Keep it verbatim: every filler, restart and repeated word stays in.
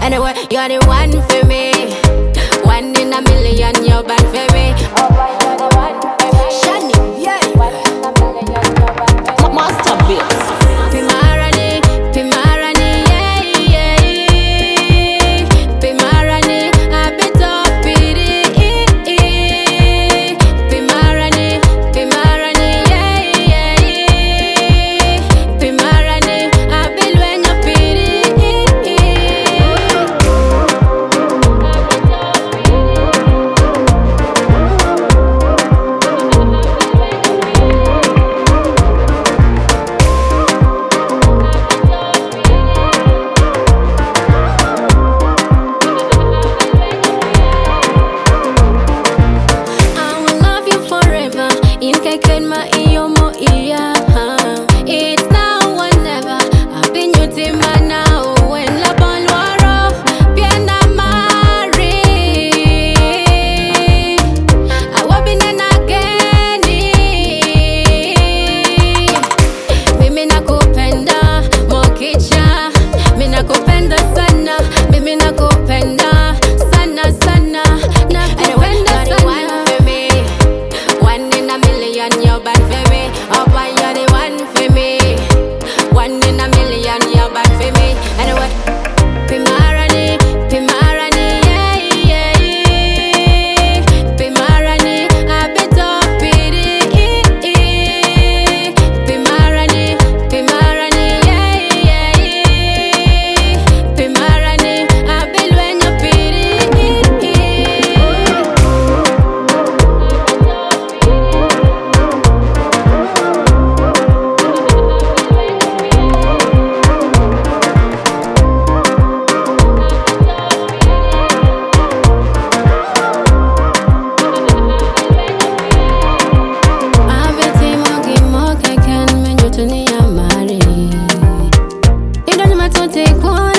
Anyway, you're the one for me. One in a million, you're bad for me. Oh boy, you're the one for me. Shani, yeah. One in a million, you're bad for me. Master Beats. Pimarani, Pimarani, yeah, yeah. Pimarani, a bit of pity. Pimarani, Pimarani, yeah, yeah. Pimarani, a bit when you pity. Inkekenma iyomo iya. It's now or never. I've been yutima now. When la bonwaro piena mari. Awabina na geni. Mimi nakupenda mokicha. Mimi nakupenda sana. Mimi nakupenda sana sana. Nakupenda sana. You're bad for me. Oh boy, you're the one for me. One in a million, you're bad for me. Anyway, Pimarani, Pimarani, yeah, yeah. Pimarani, a bit of pity. Pimarani, Pimarani, yeah, yeah. Pimarani, a bit when you pity. Take one.